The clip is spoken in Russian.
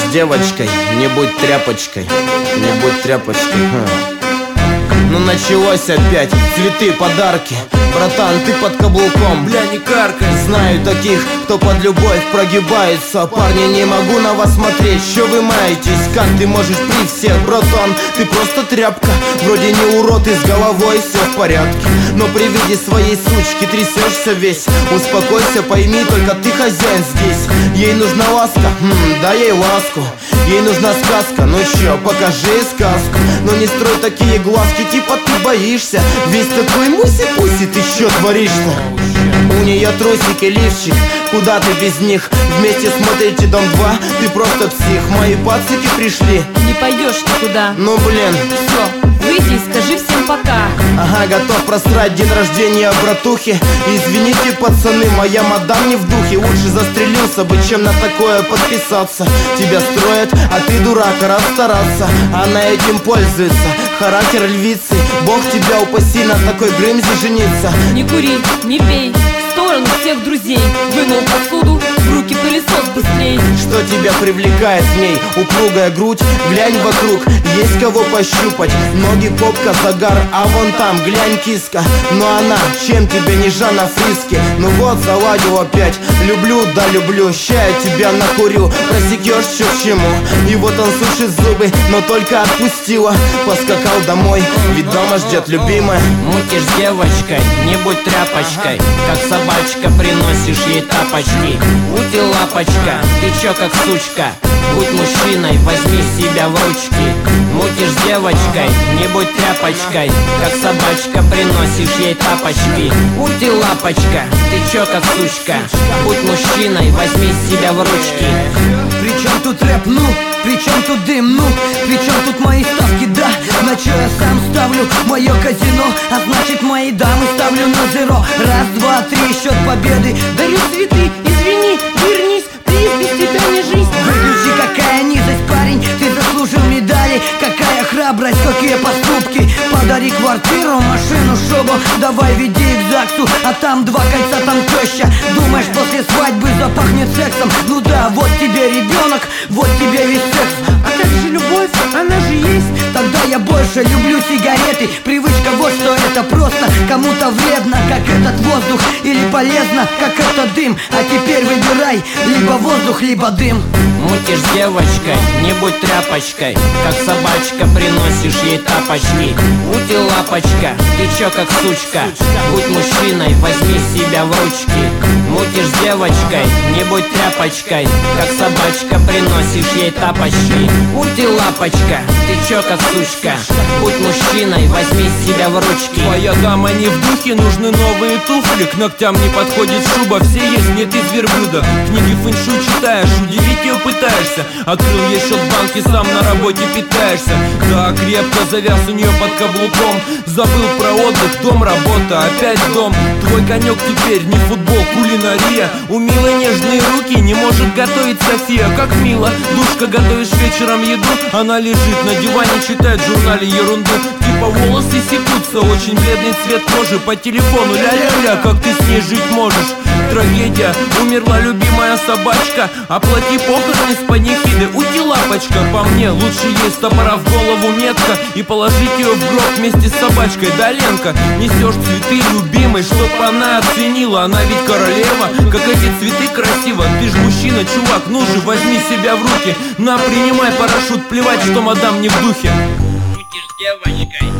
девочкой, не будь тряпочкой, не будь тряпочкой. Ну началось опять, цветы, подарки. Братан, ты под каблуком, бля, не каркай. знаю таких, кто под любовь прогибается. Парни, не могу на вас смотреть, что вы маетесь? Как ты можешь при всех, братан? Ты просто тряпка, вроде не урод и с головой все в порядке. Но при виде своей сучки трясешься весь. Успокойся, пойми, только ты хозяин здесь. Ей нужна ласка, дай ей ласку. Ей нужна сказка, ну чё, покажи сказку. Но не строй такие глазки, типа ты боишься. Весь такой муси-пуси, ты чё творишь-то? У нее трусики, лифчик, куда ты без них? Вместе смотрите Дом 2, ты просто псих. Мои пацики пришли. Не пойдешь никуда. Ну блин. Все, выйди и скажи всем пока. Ага, готов просрать день рождения братухи. Извините, пацаны, моя мадам не в духе. Лучше застрелился бы, чем на такое подписаться. Тебя строят, а ты дурак, рад стараться. Она этим пользуется, характер львицы. Бог тебя упаси на такой грымзе жениться. Не кури, не пей, в сторону всех друзей. Вынул посуду, в руки пылесос быстрей. Что тебя привлекает в ней? Упругая грудь, глянь вокруг, есть кого пощупать. Ноги, попка, загар, а вон там, глянь, киска. Но она, чем тебе не Жанна Фриске? Ну вот, заладил опять, люблю, да люблю. Ща я тебя накурю, просекешь, что к чему. И вот он сушит зубы, но только отпустила. Поскакал домой, ведь дома ждет любимая. Мутишь с девочкой, не будь тряпочкой. Как собачка приносишь ей тапочки. Ути лапочка, ты чё как сучка? Будь мужчиной, возьми себя в ручки. Мутишь с девочкой, не будь тряпочкой. Как собачка приносишь ей тапочки. Ути лапочка, ты чё как сучка? Будь мужчиной, возьми себя в ручки. Причем тут рэп, ну? Причем тут дым, ну? Причем тут мои ставки, да? На чё я сам ставлю мое казино? А значит мои дамы ставлю на зеро. Раз, два, три, счет победы. Дарю цветы, извини, вернись. Приз без тебя не жизнь. Выключи, какая низость, парень. Ты заслужил медали. Какая храбрость, какие поступки. Подари квартиру, машину, шубу. Давай веди их к ЗАГСу. А там 2 кольца, там теща. Думаешь, после свадьбы запахнет сексом? Ну да, вот тебе ребенок, вот тебе весь секс. А как же любовь? Она же есть. Тогда я больше люблю сигареты. Привычка вот что это просто. Кому-то вредно, как этот воздух. Или полезно, как этот дым. А теперь выбирай, либо воздух, либо дым. Мутишь с девочкой, не будь тряпочкой. Как собачка приносишь ей тапочки. Ути лапочка, ты чё как сучка? Будь мужчиной, возьми себя в ручки. Мутишь с девочкой, не будь тряпочкой. Как собачка приносишь ей тапочки. Ути лапочка, ты чё как сучка? Будь мужчиной, возьми себя в ручки. Твоя дама не в духе, нужны новые туфли. К ногтям не подходит шуба, все есть, нет из верблюда. Книги фэншуй читаешь, удивить ее пытаешься. Открыл ей счет в банке, сам на работе питаешься. Да, крепко завяз у нее под каблуком. Забыл про отдых, дом, работа, опять дом. Твой конек теперь не футбол, кулинария. У милой нежные руки, не может готовить София. Как мило, душка, готовишь вечером еду. Она лежит на диване, читает в журнале ерунду. Типа волосы секутся, очень бледный цвет кожи. По телефону ля-ля-ля, как ты с ней жить можешь? Трагедия, умерла любимая собачка. Оплати похороны с панихиды. Уйди, лапочка, по мне лучше ей с топора в голову метка. И положить ее в гроб вместе с собачкой. Да, Ленка, несешь цветы любимой, чтоб она оценила. Она ведь королева, как эти цветы красиво. Ты ж мужчина, чувак, ну же, возьми себя в руки. На, принимай парашют, плевать, что мадам не в духе. Мутишь с девочкой.